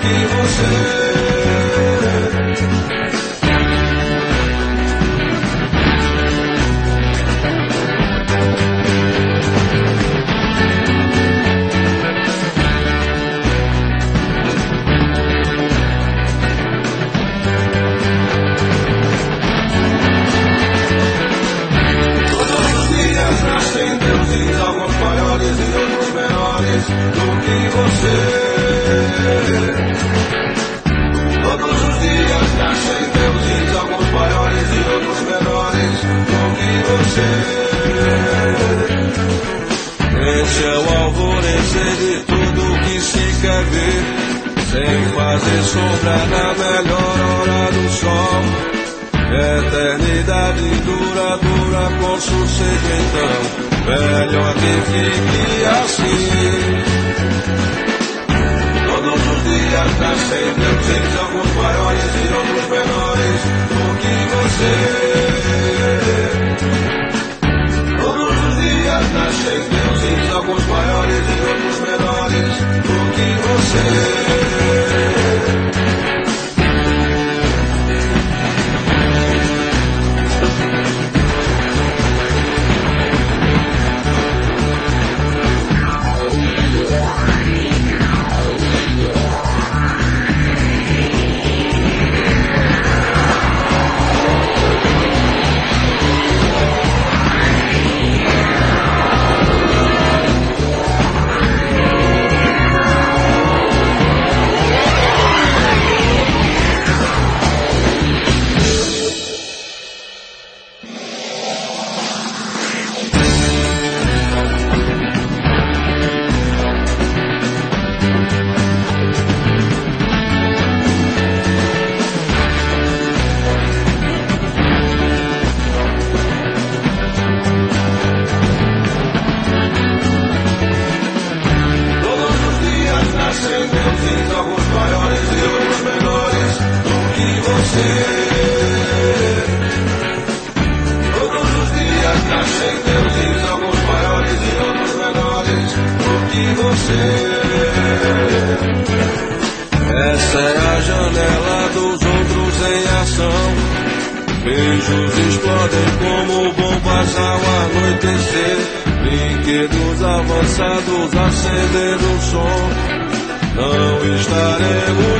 que você. Nascem deuses, alguns maiores e outros menores do que você. Todos os dias nascem deuses, alguns maiores e outros menores do que você. Esse é o alvorecer de tudo que se quer ver, sem fazer sombra na melhor hora do sol. Eternidade duradoura com sossego, então melhor que fique assim. Todos os dias nascem deuses, alguns maiores e outros menores do que você. Todos os dias nascem deuses, alguns maiores e outros menores do que você. Alguns maiores e outros menores do que você. Todos os dias nascem deuses, alguns maiores e outros menores do que você. Essa é a janela dos outros em ação. Beijos explodem como bombas ao anoitecer. Brinquedos avançados acendendo o som. Não estaremos